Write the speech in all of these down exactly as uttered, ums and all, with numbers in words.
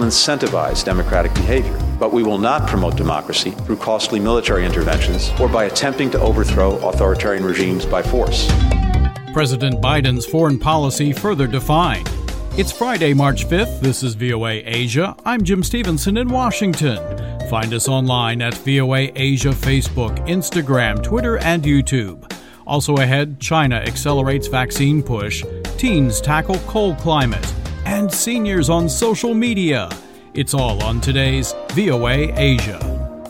incentivize democratic behavior, but we will not promote democracy through costly military interventions or by attempting to overthrow authoritarian regimes by force. President Biden's foreign policy further defined. It's Friday, March fifth. This is V O A Asia. I'm Jim Stevenson in Washington. Find us online at V O A Asia Facebook, Instagram, Twitter, and YouTube. Also ahead, China accelerates vaccine push, teens tackle cold climate, and seniors on social media. It's all on today's V O A Asia.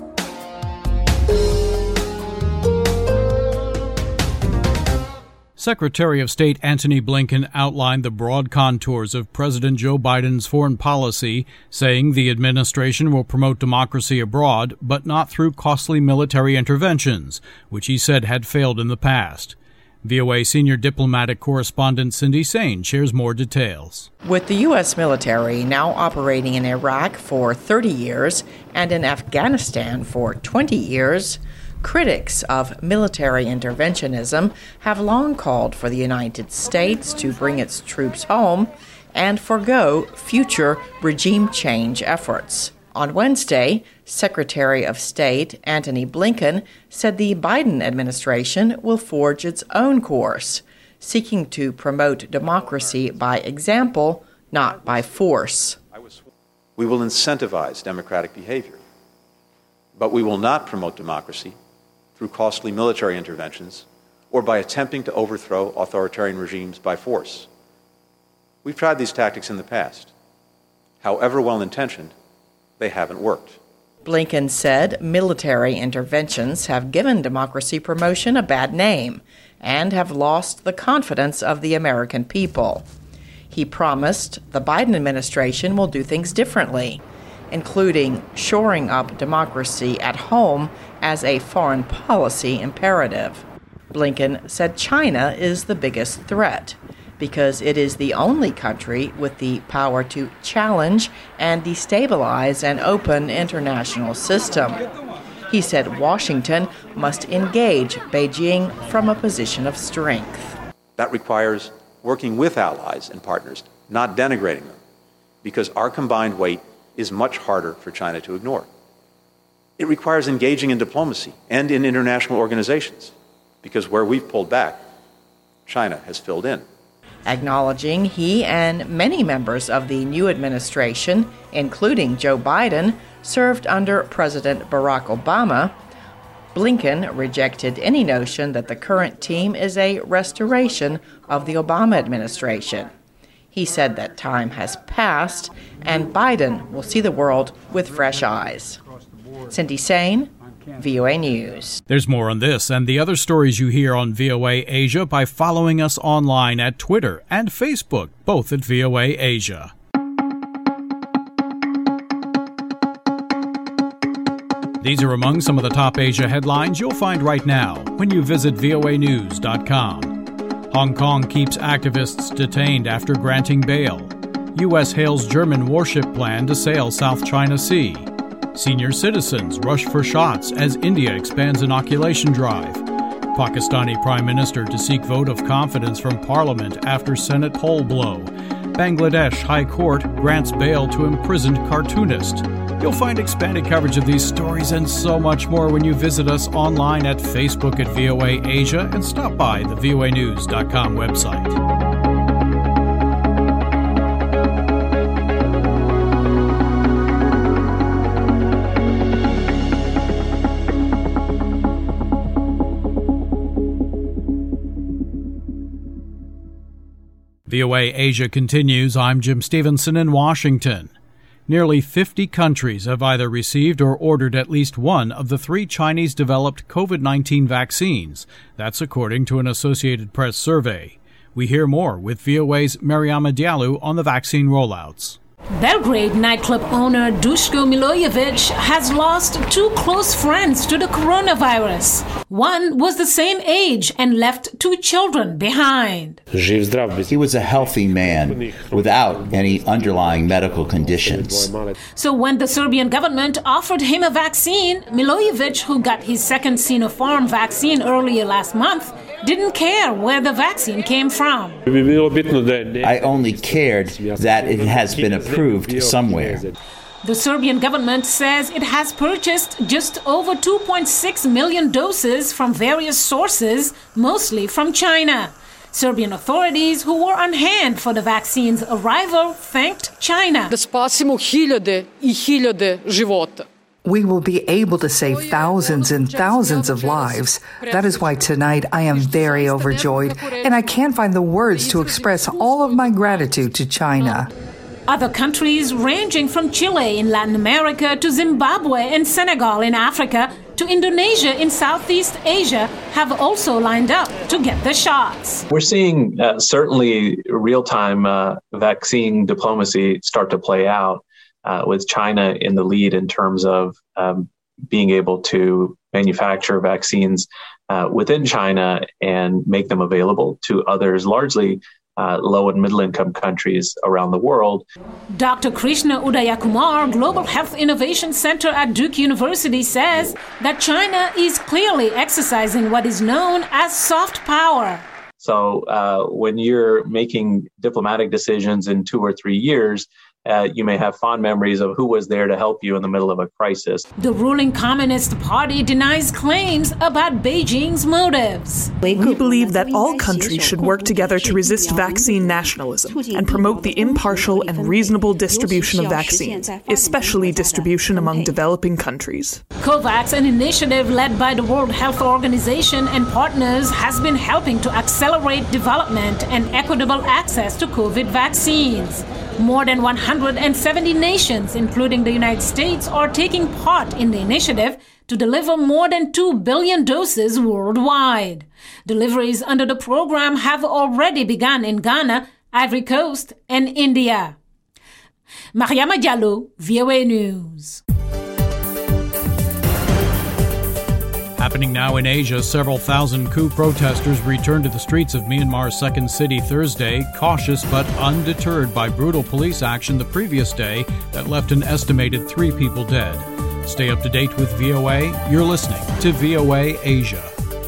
Secretary of State Antony Blinken outlined the broad contours of President Joe Biden's foreign policy, saying the administration will promote democracy abroad, but not through costly military interventions, which he said had failed in the past. V O A senior diplomatic correspondent Cindy Sain shares more details. With the U S military now operating in Iraq for thirty years and in Afghanistan for twenty years, critics of military interventionism have long called for the United States to bring its troops home and forgo future regime change efforts. On Wednesday, Secretary of State Antony Blinken said the Biden administration will forge its own course, seeking to promote democracy by example, not by force. We will incentivize democratic behavior, but we will not promote democracy through costly military interventions or by attempting to overthrow authoritarian regimes by force. We've tried these tactics in the past. However well-intentioned, they haven't worked. Blinken said military interventions have given democracy promotion a bad name and have lost the confidence of the American people. He promised the Biden administration will do things differently, including shoring up democracy at home as a foreign policy imperative. Blinken said China is the biggest threat because it is the only country with the power to challenge and destabilize an open international system. He said Washington must engage Beijing from a position of strength. That requires working with allies and partners, not denigrating them, because our combined weight is much harder for China to ignore. It requires engaging in diplomacy and in international organizations, because where we've pulled back, China has filled in. Acknowledging he and many members of the new administration, including Joe Biden, served under President Barack Obama, Blinken rejected any notion that the current team is a restoration of the Obama administration. He said that time has passed and Biden will see the world with fresh eyes. Cindy Sain, V O A News. There's more on this and the other stories you hear on V O A Asia by following us online at Twitter and Facebook, both at V O A Asia. These are among some of the top Asia headlines you'll find right now when you visit V O A news dot com. Hong Kong keeps activists detained after granting bail. U S hails German warship plan to sail South China Sea. Senior citizens rush for shots as India expands inoculation drive. Pakistani Prime Minister to seek vote of confidence from Parliament after Senate poll blow. Bangladesh High Court grants bail to imprisoned cartoonist. You'll find expanded coverage of these stories and so much more when you visit us online at Facebook at V O A Asia and stop by the V O A news dot com website. V O A Asia continues. I'm Jim Stevenson in Washington. Nearly fifty countries have either received or ordered at least one of the three Chinese-developed COVID nineteen vaccines. That's according to an Associated Press survey. We hear more with V O A's Mariama Diallo on the vaccine rollouts. Belgrade nightclub owner Duško Milojević has lost two close friends to the coronavirus. One was the same age and left two children behind. He was a healthy man without any underlying medical conditions. So when the Serbian government offered him a vaccine, Milojević, who got his second Sinopharm vaccine earlier last month, didn't care where the vaccine came from. I only cared that it has been approved approved somewhere. The Serbian government says it has purchased just over two point six million doses from various sources, mostly from China. Serbian authorities who were on hand for the vaccine's arrival thanked China. Da spasimo hiljade I hiljade života. We will be able to save thousands and thousands of lives. That is why tonight I am very overjoyed, and I can't find the words to express all of my gratitude to China. Other countries ranging from Chile in Latin America to Zimbabwe and Senegal in Africa to Indonesia in Southeast Asia have also lined up to get the shots. We're seeing uh, certainly real-time uh, vaccine diplomacy start to play out. Uh, with China in the lead in terms of um, being able to manufacture vaccines uh, within China and make them available to others, largely uh, low and middle income countries around the world. Doctor Krishna Udayakumar, Global Health Innovation Center at Duke University, says that China is clearly exercising what is known as soft power. So uh, when you're making diplomatic decisions in two or three years, Uh, you may have fond memories of who was there to help you in the middle of a crisis. The ruling Communist Party denies claims about Beijing's motives. We believe that all countries should work together to resist vaccine nationalism and promote the impartial and reasonable distribution of vaccines, especially distribution among developing countries. COVAX, an initiative led by the World Health Organization and partners, has been helping to accelerate development and equitable access to COVID vaccines. More than one hundred seventy nations, including the United States, are taking part in the initiative to deliver more than two billion doses worldwide. Deliveries under the program have already begun in Ghana, Ivory Coast, and India. Mariama Diallo, V O A News. Happening now in Asia, several thousand coup protesters returned to the streets of Myanmar's second city Thursday, cautious but undeterred by brutal police action the previous day that left an estimated three people dead. Stay up to date with V O A. You're listening to V O A Asia.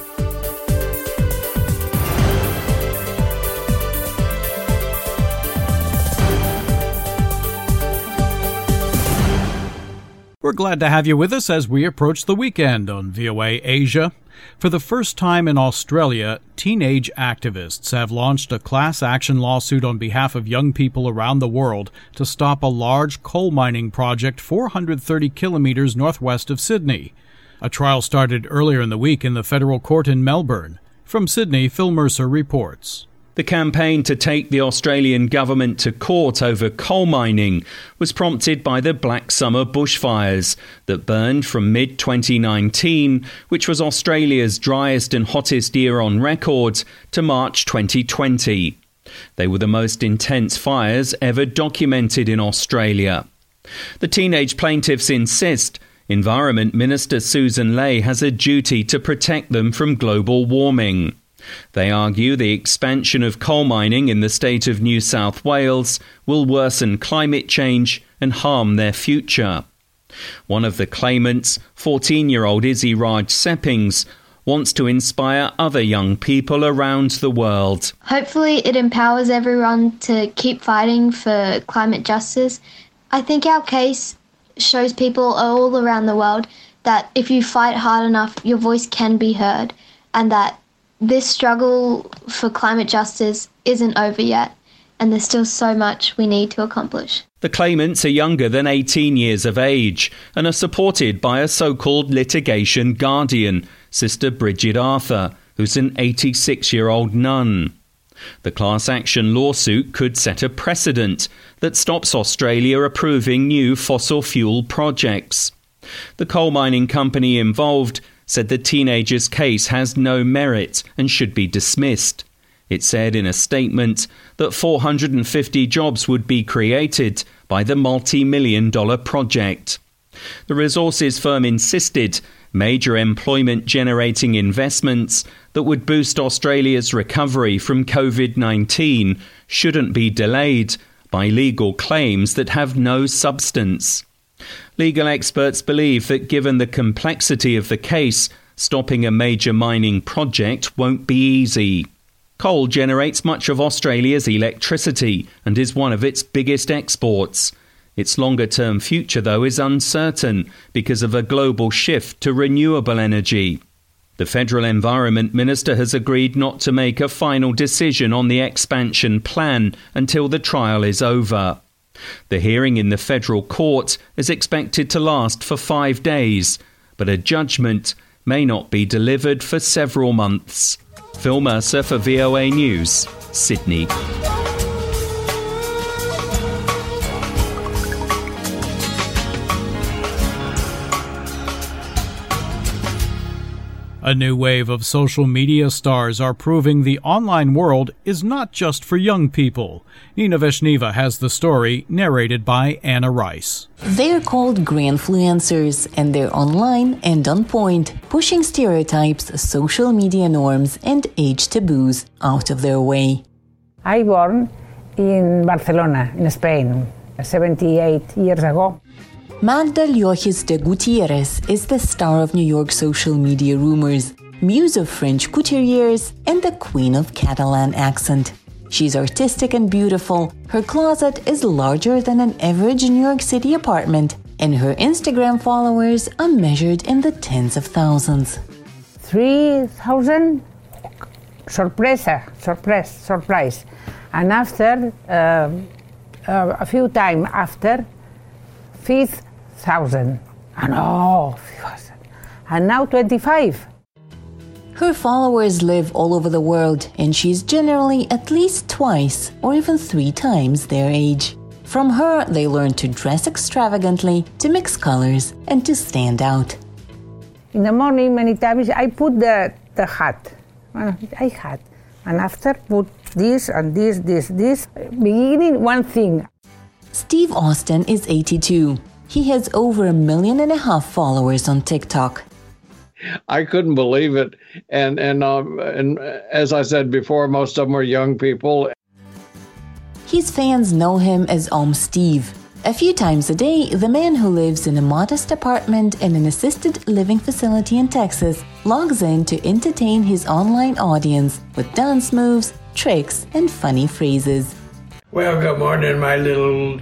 We're glad to have you with us as we approach the weekend on V O A Asia. For the first time in Australia, teenage activists have launched a class action lawsuit on behalf of young people around the world to stop a large coal mining project four hundred thirty kilometers northwest of Sydney. A trial started earlier in the week in the federal court in Melbourne. From Sydney, Phil Mercer reports. The campaign to take the Australian government to court over coal mining was prompted by the Black Summer bushfires that burned from mid twenty nineteen, which was Australia's driest and hottest year on record, to March twenty twenty. They were the most intense fires ever documented in Australia. The teenage plaintiffs insist Environment Minister Susan Ley has a duty to protect them from global warming. They argue the expansion of coal mining in the state of New South Wales will worsen climate change and harm their future. One of the claimants, fourteen-year-old Izzy Raj Seppings, wants to inspire other young people around the world. Hopefully it empowers everyone to keep fighting for climate justice. I think our case shows people all around the world that if you fight hard enough, your voice can be heard, and that this struggle for climate justice isn't over yet, and there's still so much we need to accomplish. The claimants are younger than eighteen years of age and are supported by a so-called litigation guardian, Sister Bridget Arthur, who's an eighty-six-year-old nun. The class action lawsuit could set a precedent that stops Australia approving new fossil fuel projects. The coal mining company involved said the teenager's case has no merit and should be dismissed. It said in a statement that four hundred fifty jobs would be created by the multi-million dollar project. The resources firm insisted major employment-generating investments that would boost Australia's recovery from covid nineteen shouldn't be delayed by legal claims that have no substance. Legal experts believe that given the complexity of the case, stopping a major mining project won't be easy. Coal generates much of Australia's electricity and is one of its biggest exports. Its longer-term future, though, is uncertain because of a global shift to renewable energy. The Federal Environment Minister has agreed not to make a final decision on the expansion plan until the trial is over. The hearing in the federal court is expected to last for five days, but a judgment may not be delivered for several months. Phil Mercer for V O A News, Sydney. A new wave of social media stars are proving the online world is not just for young people. Nina Veshneva has the story, narrated by Anna Rice. They're called grandfluencers, and they're online and on point, pushing stereotypes, social media norms, and age taboos out of their way. I born in Barcelona, in Spain, seventy-eight years ago. Magda Llojes de Gutierrez is the star of New York social media rumors, muse of French couturiers, and the queen of Catalan accent. She's artistic and beautiful, her closet is larger than an average New York City apartment, and her Instagram followers are measured in the tens of thousands. three thousand? Sorpresa, surprise, surprise. And after, uh, uh, a few times after, fifth thousand, and oh, and now twenty-five. Her followers live all over the world, and she's generally at least twice or even three times their age. From her, they learn to dress extravagantly, to mix colors, and to stand out. In the morning, many times I put the, the hat, I hat, and after put this and this, this, this, beginning one thing. Steve Austin is eighty-two. He has over a million and a half followers on TikTok. I couldn't believe it. And and, um, and as I said before, most of them are young people. His fans know him as Om Steve. A few times a day, the man who lives in a modest apartment in an assisted living facility in Texas logs in to entertain his online audience with dance moves, tricks, and funny phrases. Well, good morning, my little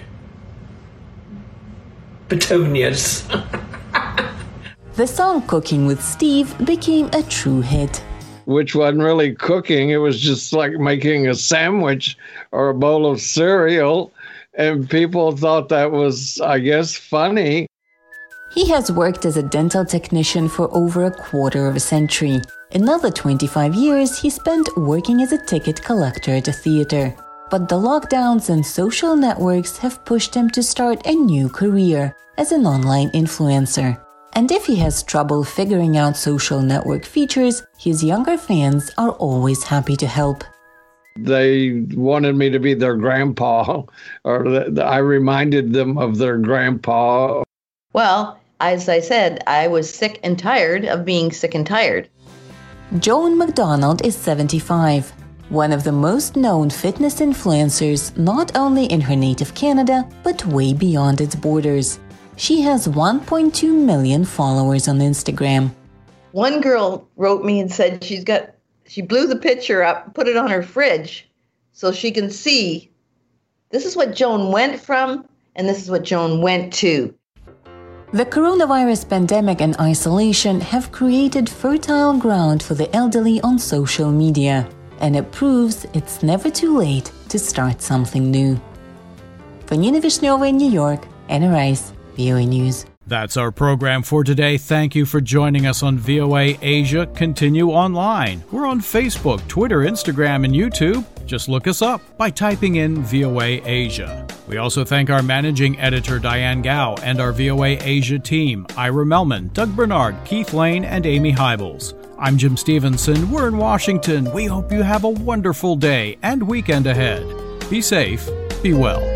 petunias. The song Cooking with Steve became a true hit. Which wasn't really cooking, it was just like making a sandwich or a bowl of cereal, and people thought that was, I guess, funny. He has worked as a dental technician for over a quarter of a century. Another twenty-five years he spent working as a ticket collector at a theater. But the lockdowns and social networks have pushed him to start a new career as an online influencer. And if he has trouble figuring out social network features, his younger fans are always happy to help. They wanted me to be their grandpa, or the, I reminded them of their grandpa. Well, as I said, I was sick and tired of being sick and tired. Joan McDonald is seventy-five. One of the most known fitness influencers, not only in her native Canada, but way beyond its borders. She has one point two million followers on Instagram. One girl wrote me and said she's got, she blew the picture up, put it on her fridge so she can see this is what Joan went from and this is what Joan went to. The coronavirus pandemic and isolation have created fertile ground for the elderly on social media. And it proves it's never too late to start something new. For Nina Vishneva in New York, Anna Rice, V O A News. That's our program for today. Thank you for joining us on V O A Asia. Continue online. We're on Facebook, Twitter, Instagram, and YouTube. Just look us up by typing in V O A Asia. We also thank our managing editor, Diane Gao, and our V O A Asia team, Ira Melman, Doug Bernard, Keith Lane, and Amy Hybels. I'm Jim Stevenson. We're in Washington. We hope you have a wonderful day and weekend ahead. Be safe, be well.